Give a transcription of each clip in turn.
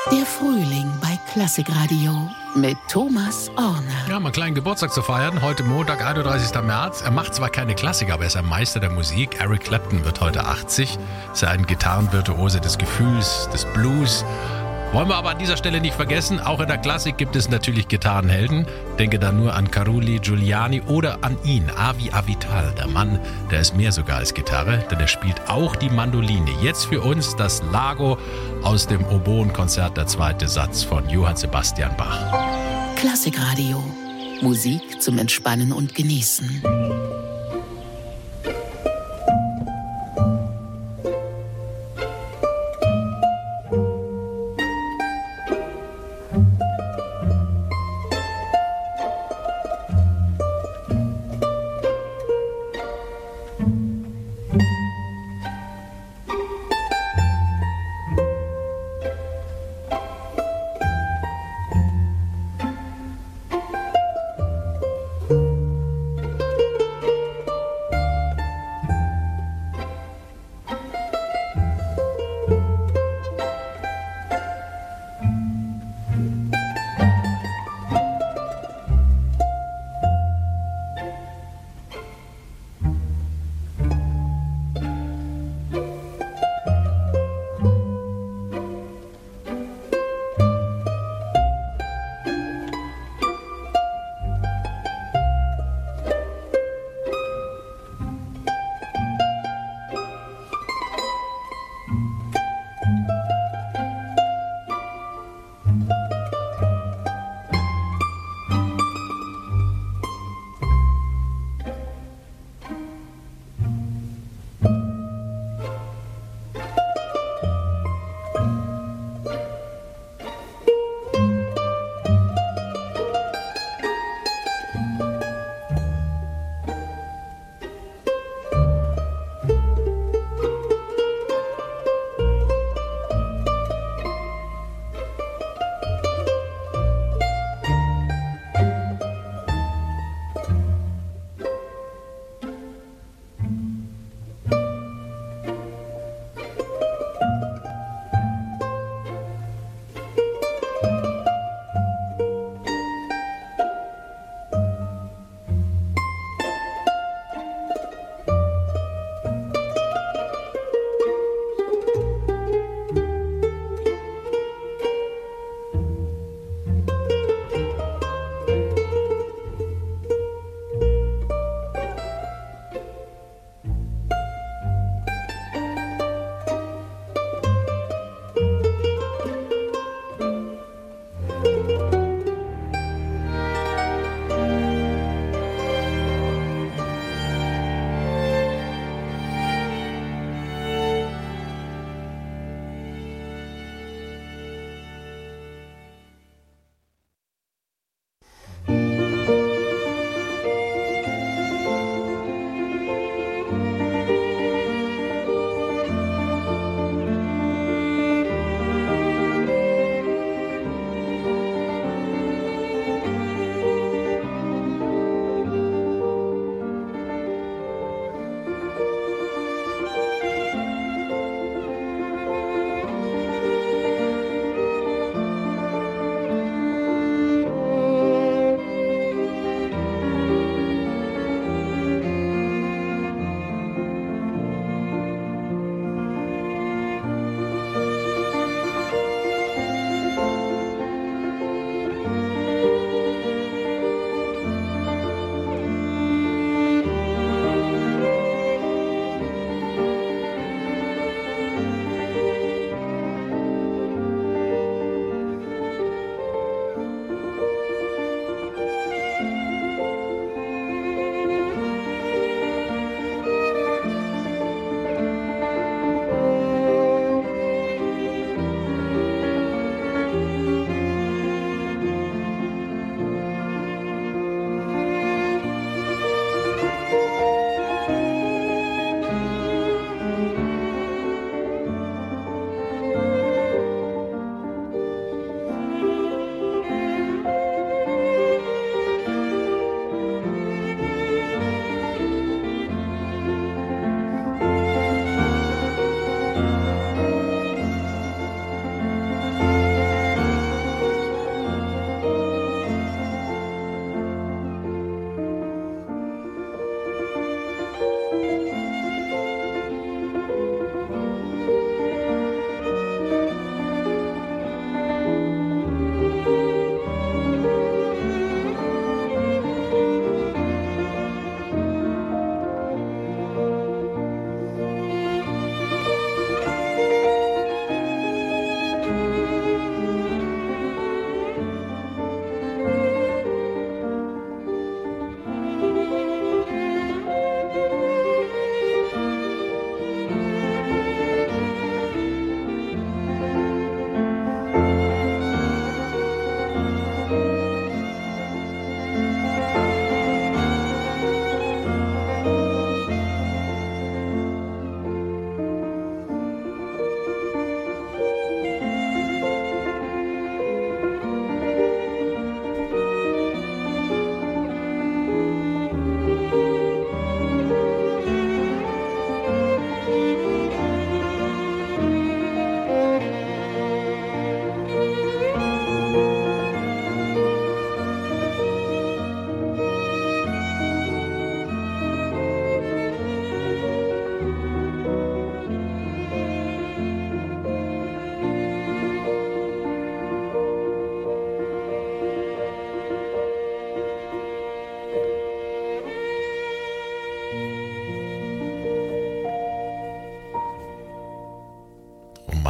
Der Frühling bei Klassikradio mit Thomas Orner. Ja, mal einen kleinen Geburtstag zu feiern. Heute Montag, 31. März. Er macht zwar keine Klassik, aber er ist ein Meister der Musik. Eric Clapton wird heute 80. Ist ein Gitarrenvirtuose des Gefühls, des Blues. Wollen wir aber an dieser Stelle nicht vergessen, auch in der Klassik gibt es natürlich Gitarrenhelden. Denke da nur an Carulli, Giuliani oder an ihn, Avi Avital. Der Mann, der ist mehr sogar als Gitarre, denn er spielt auch die Mandoline. Jetzt für uns das Lago aus dem Oboenkonzert, der zweite Satz von Johann Sebastian Bach. Klassikradio. Musik zum Entspannen und Genießen.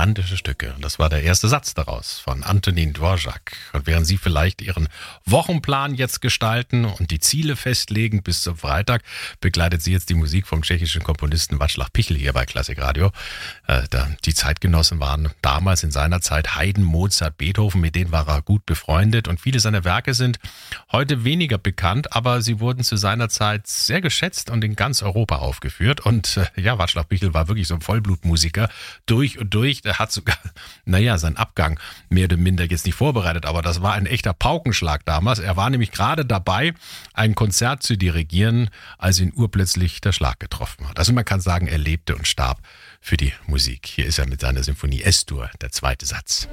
romantische Stücke. Und das war der erste Satz daraus von Antonín Dvořák. Und während Sie vielleicht Ihren Wochenplan jetzt gestalten und die Ziele festlegen bis zum Freitag, begleitet Sie jetzt die Musik vom tschechischen Komponisten Václav Pichl hier bei Klassik Radio. Die Zeitgenossen waren damals in seiner Zeit Haydn, Mozart, Beethoven, mit denen war er gut befreundet. Und viele seiner Werke sind heute weniger bekannt, aber sie wurden zu seiner Zeit sehr geschätzt und in ganz Europa aufgeführt. Und Václav Pichl war wirklich so ein Vollblutmusiker durch und durch. Der hat sogar, seinen Abgang mehr oder minder jetzt nicht vorbereitet, aber das war ein echter Paukenschlag damals. Er war nämlich gerade dabei, ein Konzert zu dirigieren, als ihn urplötzlich der Schlag getroffen hat. Also man kann sagen, er lebte und starb für die Musik. Hier ist er mit seiner Symphonie S-Dur, der zweite Satz.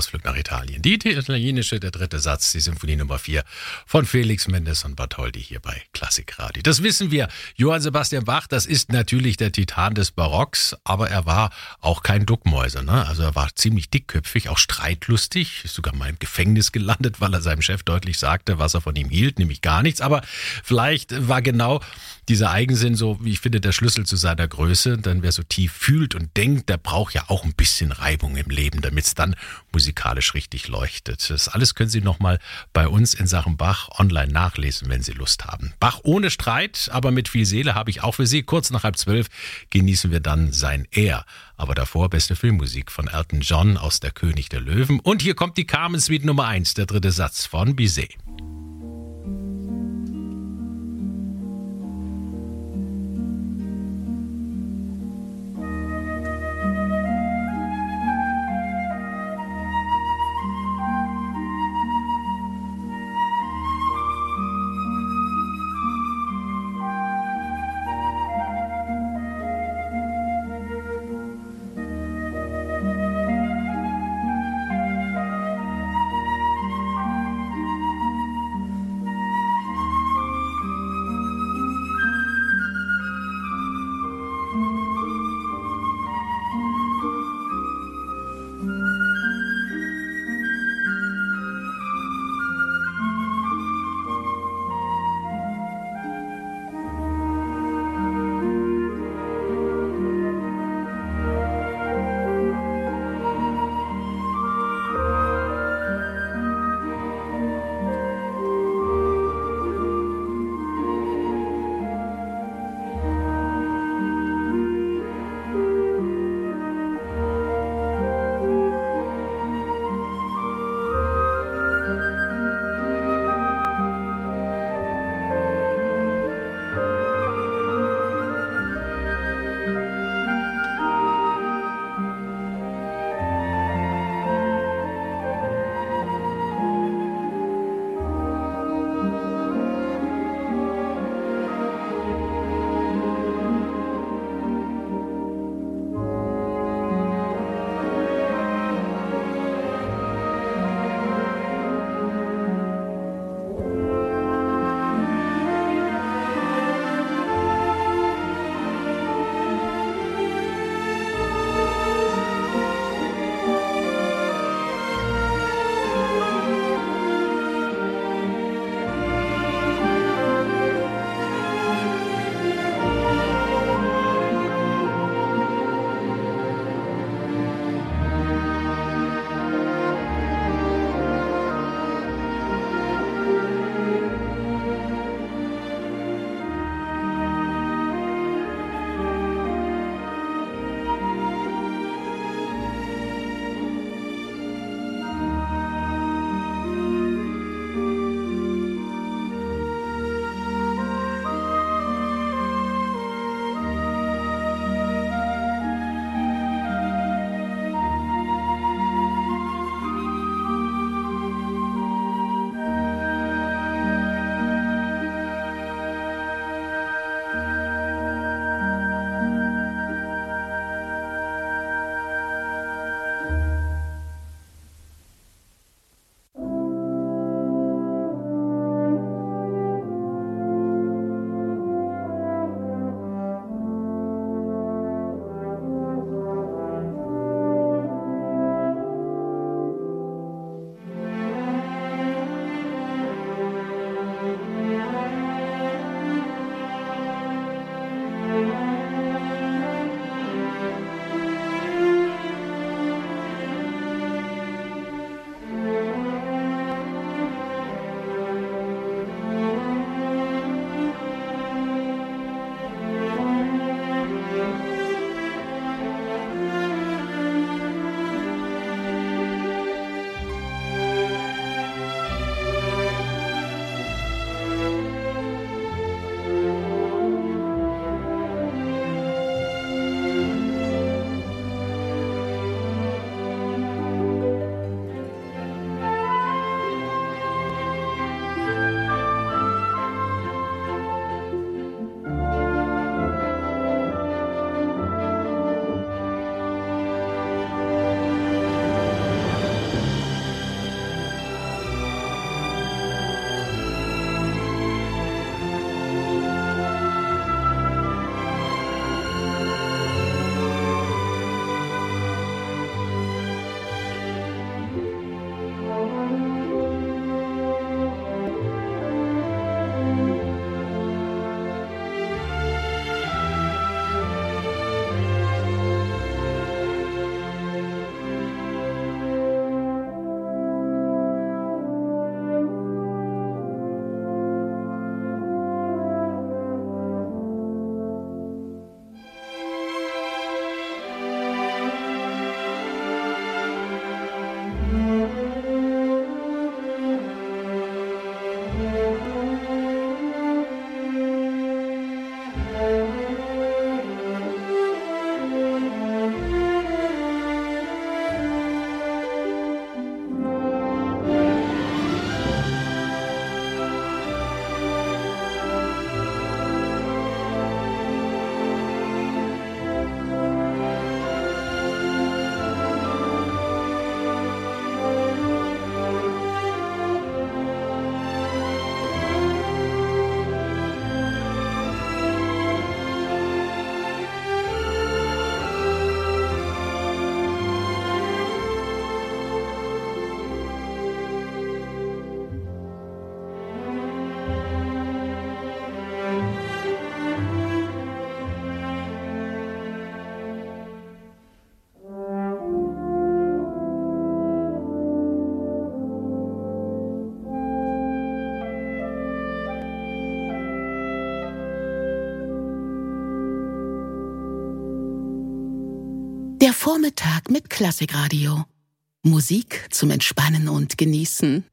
Ausflug nach Italien. Die italienische, der dritte Satz, die Symphonie Nummer 4 von Felix Mendelssohn Bartholdy hier bei Klassikradio. Das wissen wir. Johann Sebastian Bach, das ist natürlich der Titan des Barocks, aber er war auch kein Duckmäuser, ne? Also er war ziemlich dickköpfig, auch streitlustig, ist sogar mal im Gefängnis gelandet, weil er seinem Chef deutlich sagte, was er von ihm hielt, nämlich gar nichts. Aber vielleicht war genau dieser Eigensinn so, wie ich finde, der Schlüssel zu seiner Größe. Denn wer so tief fühlt und denkt, der braucht ja auch ein bisschen Reibung im Leben, damit es dann musikalisch richtig leuchtet. Das alles können Sie nochmal bei uns in Sachen Bach online nachlesen, wenn Sie Lust haben. Bach ohne Streit, aber mit viel Seele habe ich auch für Sie. Kurz nach 11:30 genießen wir dann sein Er. Aber davor beste Filmmusik von Elton John aus Der König der Löwen. Und hier kommt die Carmen Suite Nummer 1, der dritte Satz von Bizet. Vormittag mit Klassikradio. Musik zum Entspannen und Genießen.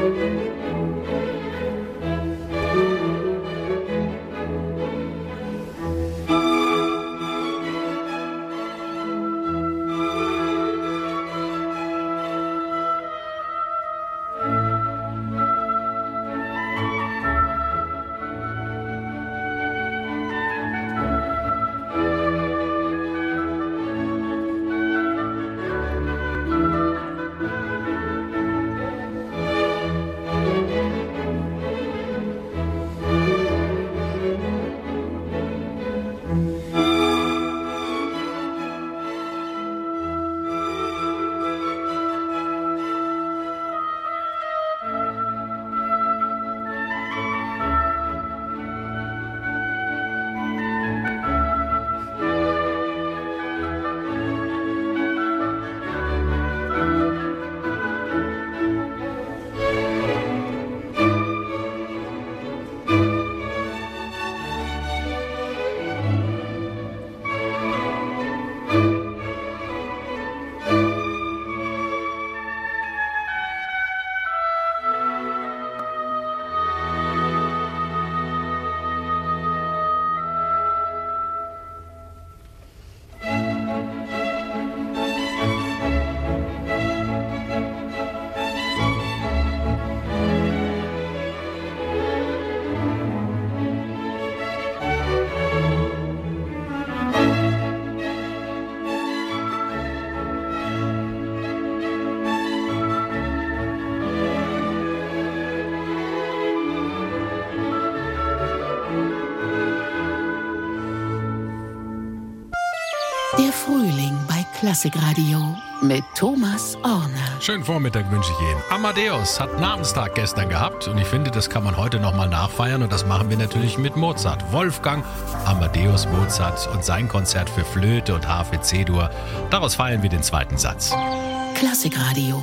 Der Frühling bei Klassikradio mit Thomas Orner. Schönen Vormittag wünsche ich Ihnen. Amadeus hat Namenstag gestern gehabt und ich finde, das kann man heute nochmal nachfeiern und das machen wir natürlich mit Mozart. Wolfgang Amadeus Mozart und sein Konzert für Flöte und Harfe C-Dur. Daraus feiern wir den zweiten Satz. Klassikradio.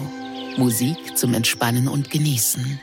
Musik zum Entspannen und Genießen.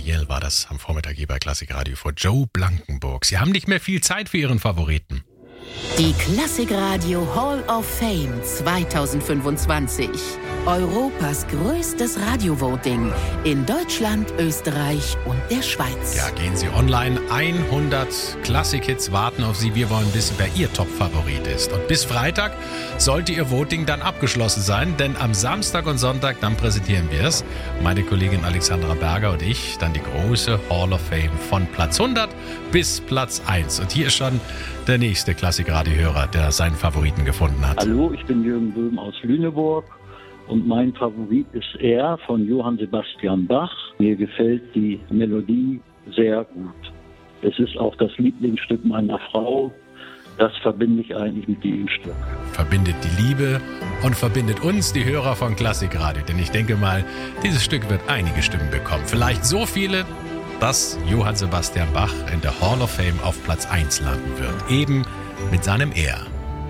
Danielle war das am Vormittag hier bei Klassikradio vor Joe Blankenburg. Sie haben nicht mehr viel Zeit für Ihren Favoriten. Die Klassikradio Hall of Fame 2025. Europas größtes Radiovoting in Deutschland, Österreich und der Schweiz. Ja, gehen Sie online. 100 Klassik-Hits warten auf Sie. Wir wollen wissen, wer Ihr Top-Favorit ist. Und bis Freitag sollte Ihr Voting dann abgeschlossen sein, denn am Samstag und Sonntag, dann präsentieren wir es. Meine Kollegin Alexandra Berger und ich, dann die große Hall of Fame von Platz 100 bis Platz 1. Und hier ist schon der nächste Klassik-Radio-Hörer, der seinen Favoriten gefunden hat. Hallo, ich bin Jürgen Böhm aus Lüneburg. Und mein Favorit ist Er von Johann Sebastian Bach. Mir gefällt die Melodie sehr gut. Es ist auch das Lieblingsstück meiner Frau. Das verbinde ich eigentlich mit diesem Stück. Verbindet die Liebe und verbindet uns, die Hörer von Klassikradio. Denn ich denke mal, dieses Stück wird einige Stimmen bekommen. Vielleicht so viele, dass Johann Sebastian Bach in der Hall of Fame auf Platz 1 landen wird. Eben mit seinem Er.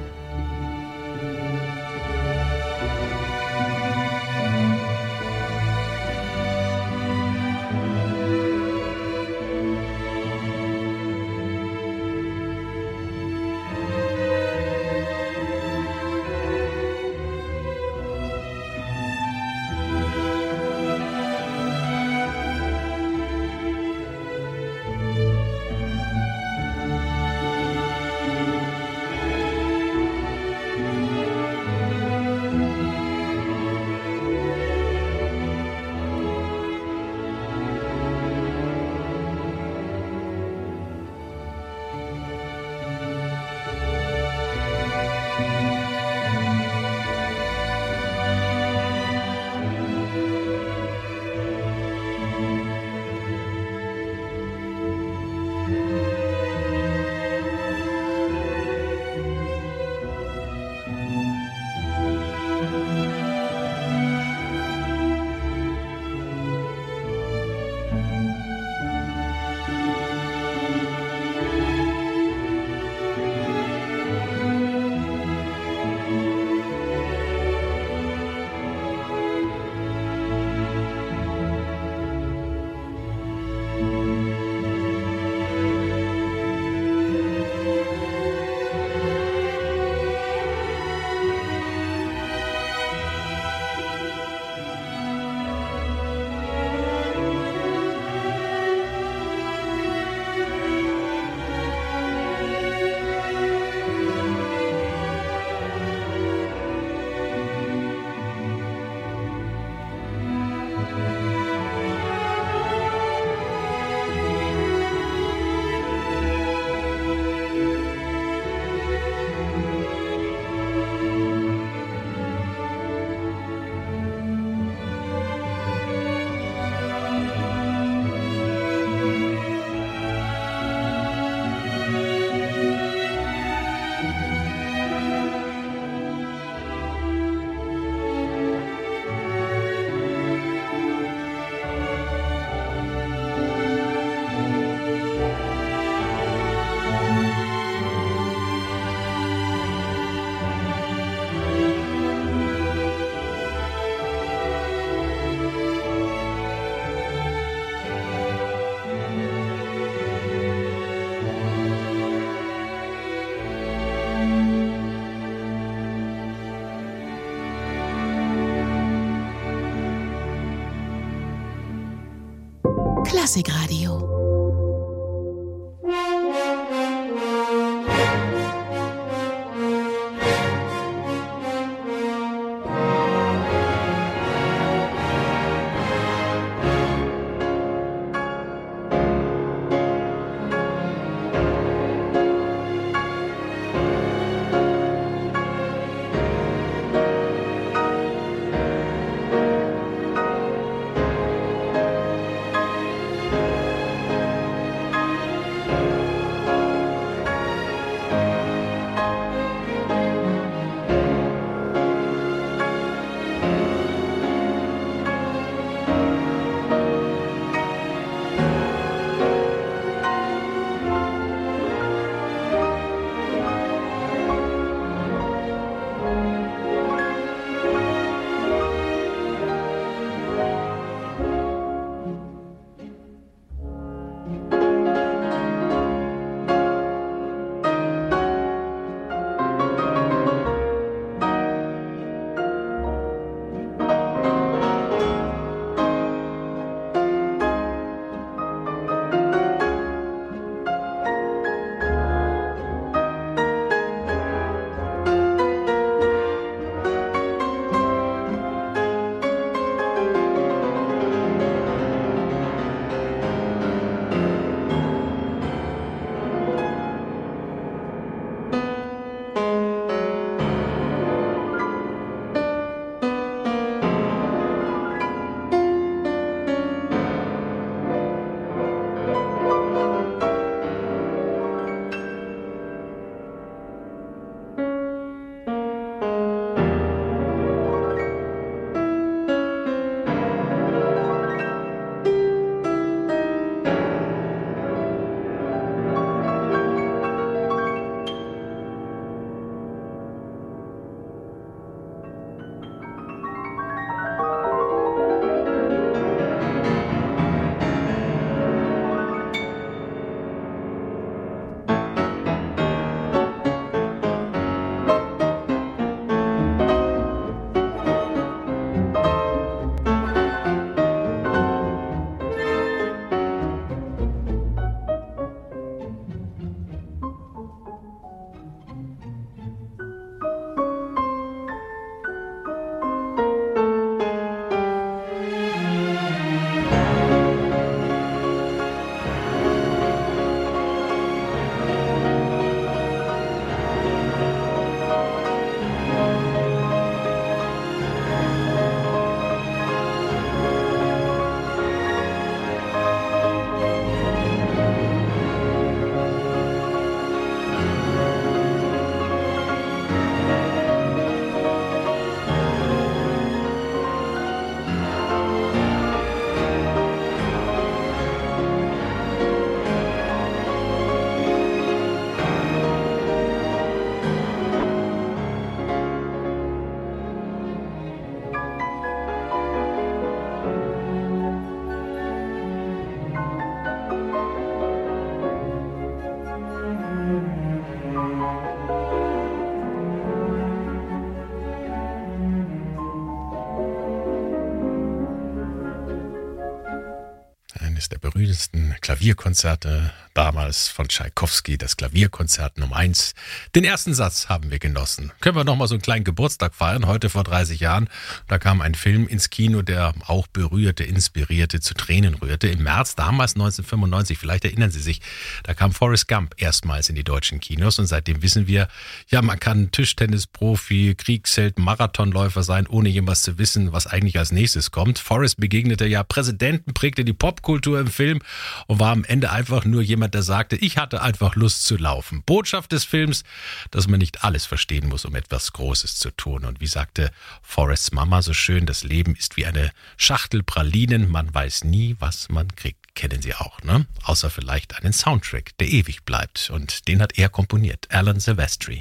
Klassikradio. berühmtesten Klavierkonzerte damals von Tschaikowski, das Klavierkonzert Nummer 1. Den ersten Satz haben wir genossen. Können wir nochmal so einen kleinen Geburtstag feiern, heute vor 30 Jahren. Da kam ein Film ins Kino, der auch berührte, inspirierte, zu Tränen rührte. Im März damals 1995, vielleicht erinnern Sie sich, da kam Forrest Gump erstmals in die deutschen Kinos und seitdem wissen wir, ja, man kann Tischtennisprofi, Kriegsheld, Marathonläufer sein, ohne jemals zu wissen, was eigentlich als nächstes kommt. Forrest begegnete ja Präsidenten, prägte die Popkultur im Film und war am Ende einfach nur jemand, der sagte, ich hatte einfach Lust zu laufen. Botschaft des Films, dass man nicht alles verstehen muss, um etwas Großes zu tun. Und wie sagte Forrests Mama so schön, das Leben ist wie eine Schachtel Pralinen, man weiß nie, was man kriegt. Kennen Sie auch, ne? Außer vielleicht einen Soundtrack, der ewig bleibt. Und den hat er komponiert, Alan Silvestri.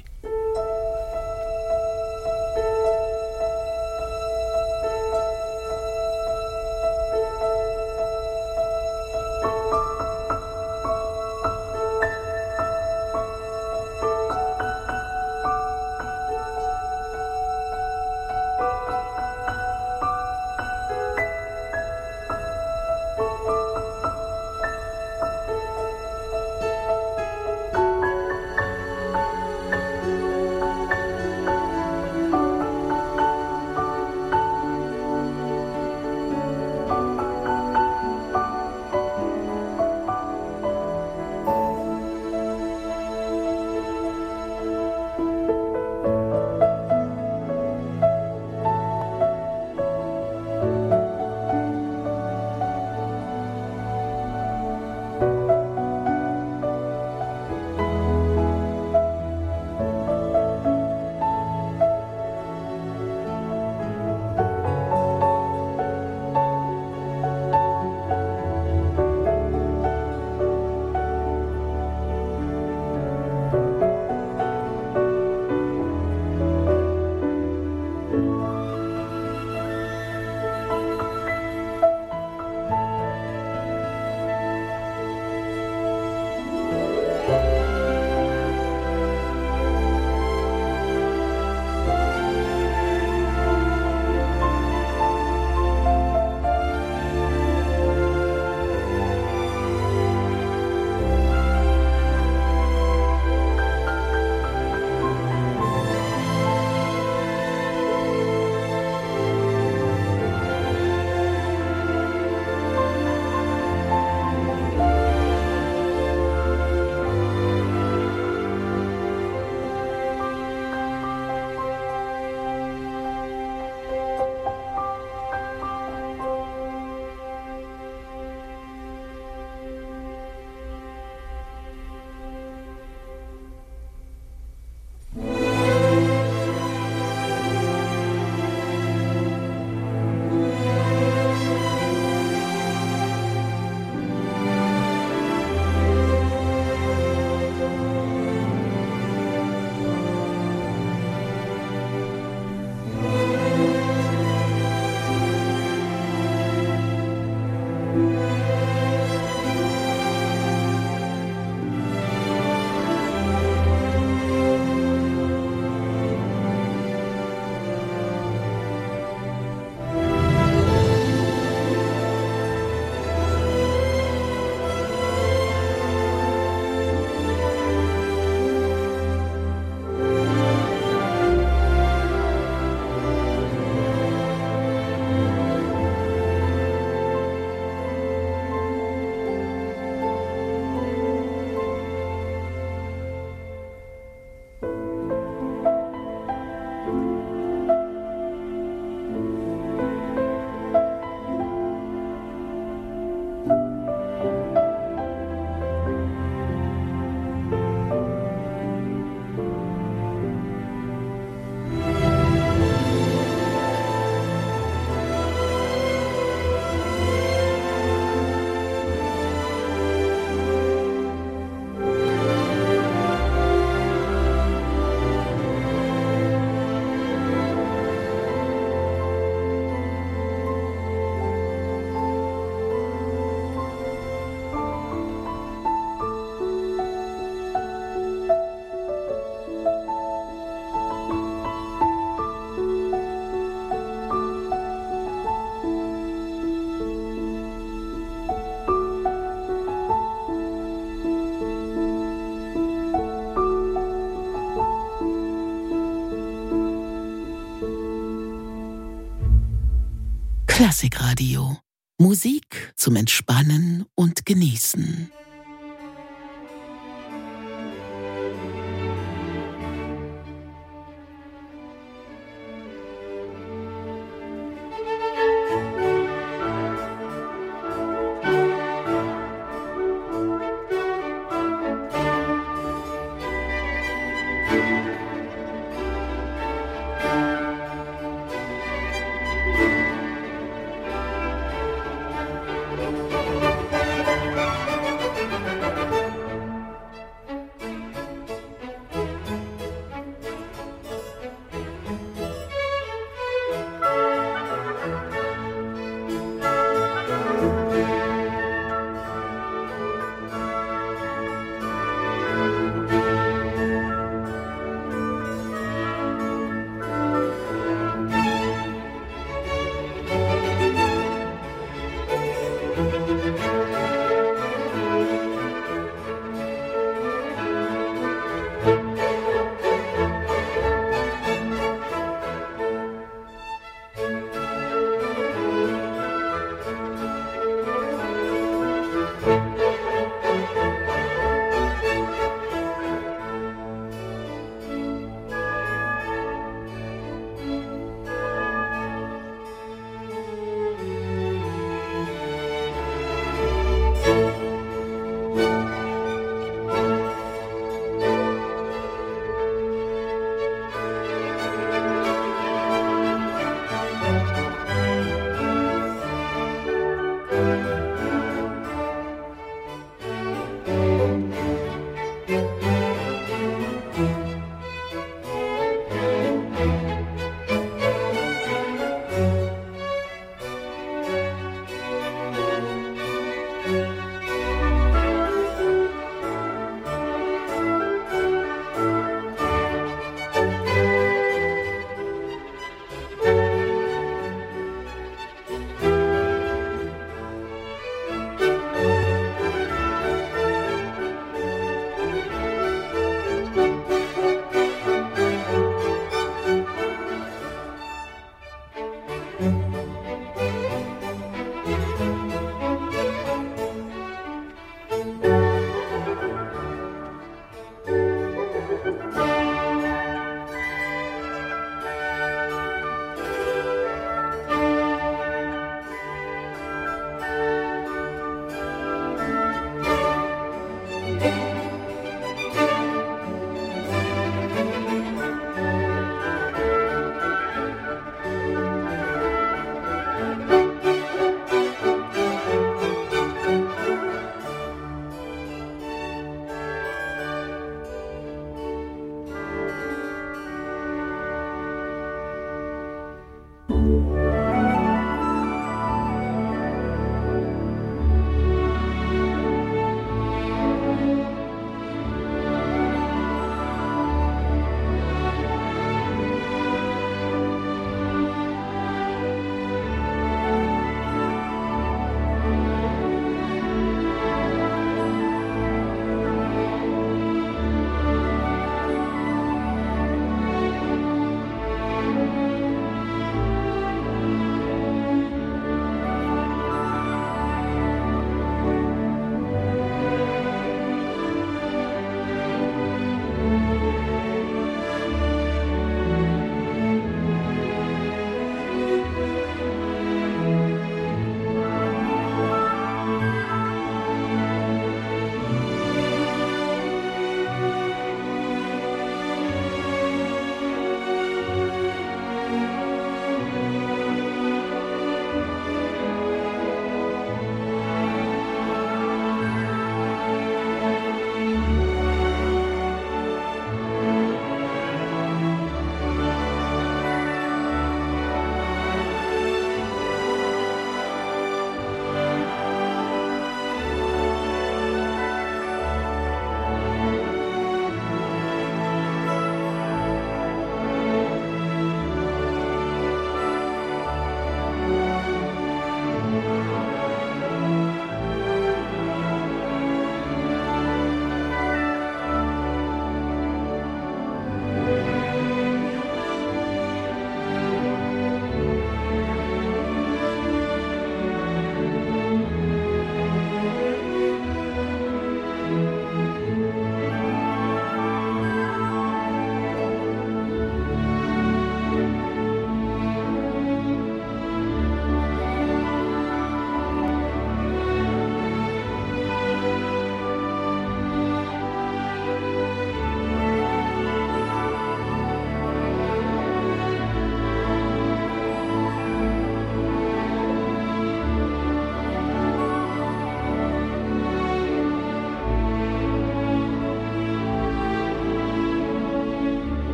Klassikradio. Musik zum Entspannen und Genießen.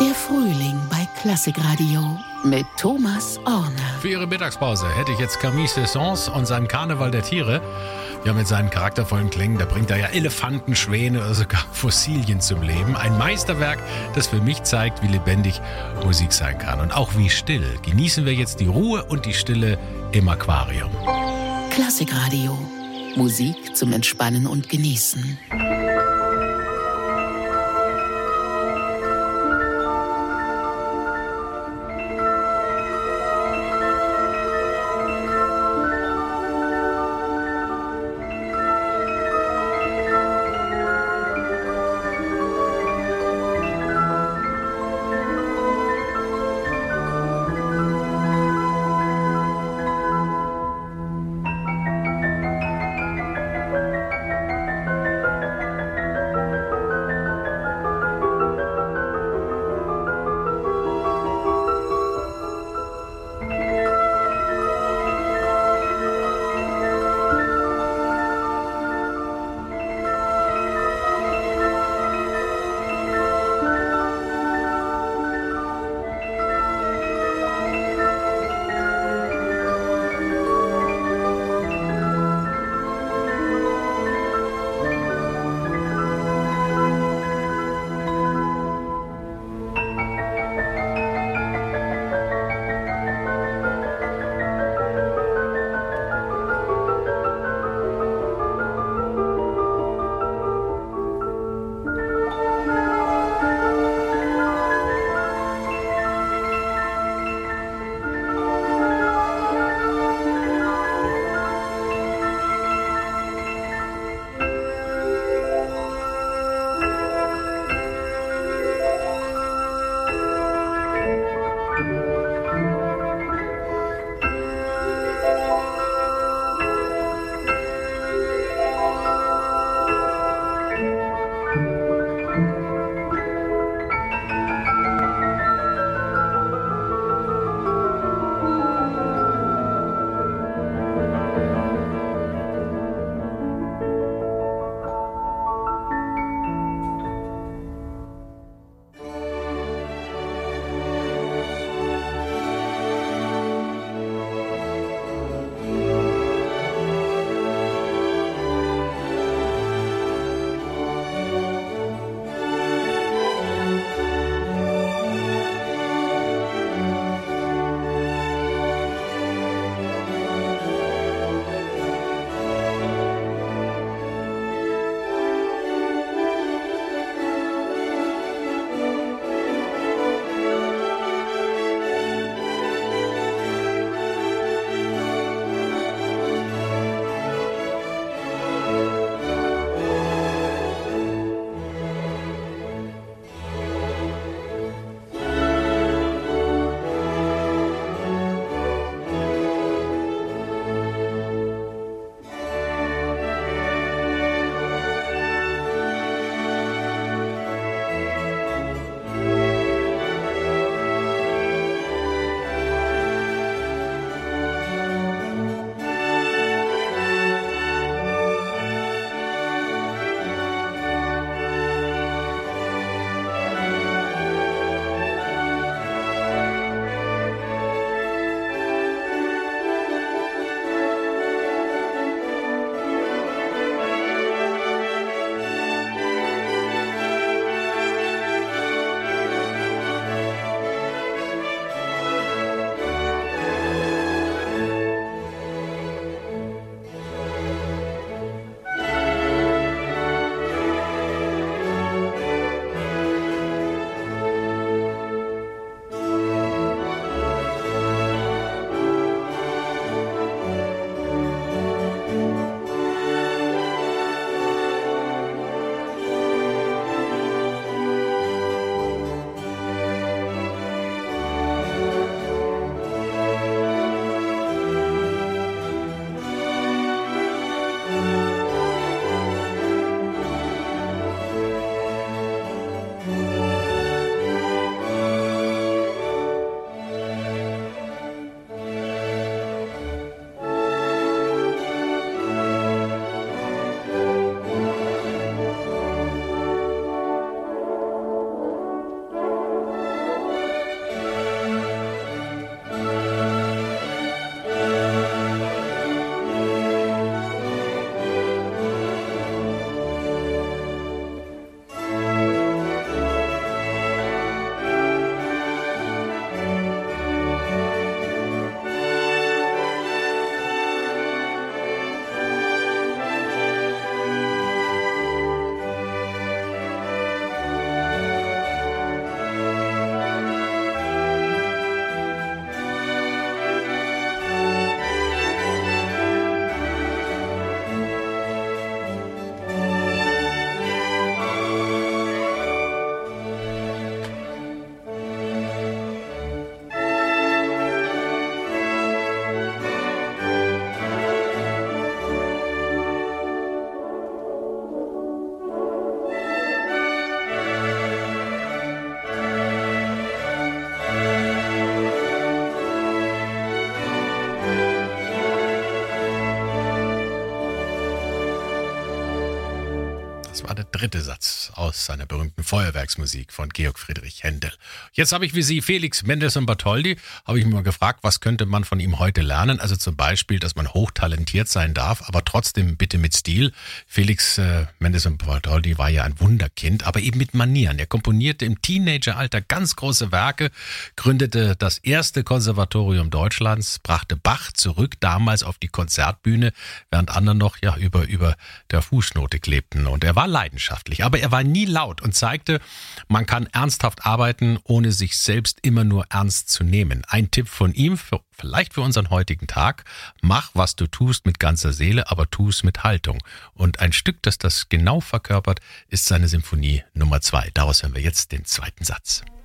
Der Frühling bei Klassikradio mit Thomas Orner. Für Ihre Mittagspause hätte ich jetzt Camille Saint-Saëns und seinen Karneval der Tiere. Ja, mit seinen charaktervollen Klängen, da bringt er ja Elefanten, Schwäne oder sogar Fossilien zum Leben. Ein Meisterwerk, das für mich zeigt, wie lebendig Musik sein kann und auch wie still. Genießen wir jetzt die Ruhe und die Stille im Aquarium. Klassikradio. Musik zum Entspannen und Genießen. Das war der dritte Satz aus seiner berühmten Feuerwerksmusik von Georg Friedrich Händel. Jetzt habe ich wie Sie Felix Mendelssohn Bartholdy, habe ich mir mal gefragt, was könnte man von ihm heute lernen? Also zum Beispiel, dass man hochtalentiert sein darf, aber trotzdem bitte mit Stil. Felix Mendelssohn Bartholdy war ja ein Wunderkind, aber eben mit Manieren. Er komponierte im Teenageralter ganz große Werke, gründete das erste Konservatorium Deutschlands, brachte Bach zurück, damals auf die Konzertbühne, während andere noch über der Fußnote klebten. Und er war leidenschaftlich, aber er war nie laut und zeigte, man kann ernsthaft arbeiten, ohne sich selbst immer nur ernst zu nehmen. Ein Tipp von ihm, vielleicht für unseren heutigen Tag: Mach, was du tust, mit ganzer Seele, aber tu es mit Haltung. Und ein Stück, das das genau verkörpert, ist seine Symphonie Nummer 2. Daraus hören wir jetzt den zweiten Satz.